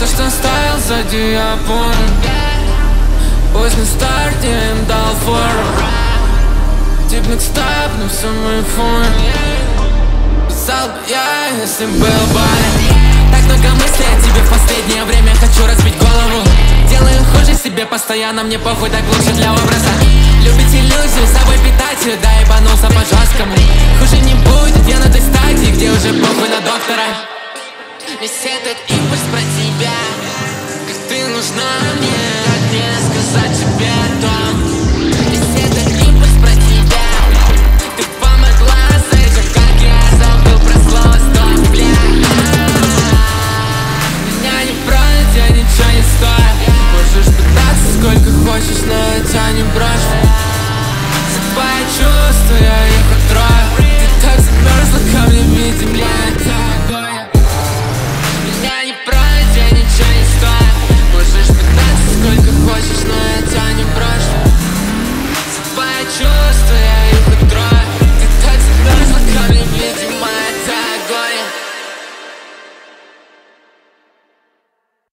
Все, что оставил сзади, я помню. Пусть на старте им дал фору. Типник стоп, но все мои фоны. Писал бы я, если был бален. Так много мыслей о тебе в последнее время. Хочу разбить голову. Делаю хуже себе постоянно, мне похуй, так лучше для образа. Любить иллюзию, собой питать ее, да ебанулся по-жесткому. Хуже не будет, я на той стадии, где уже похуй на доктора. Весь этот импульс про тебя, как ты нужна мне, как мне сказать тебе о том. Весь этот импульс про тебя, ты помогла с этим, как я забыл про слово стоп, бля. Меня не продать, я ничего не стою. Можешь пытаться сколько хочешь, но я тебя не брошу. Забывай чувства, я их утрою. Ты так замерзла ко мне в земле.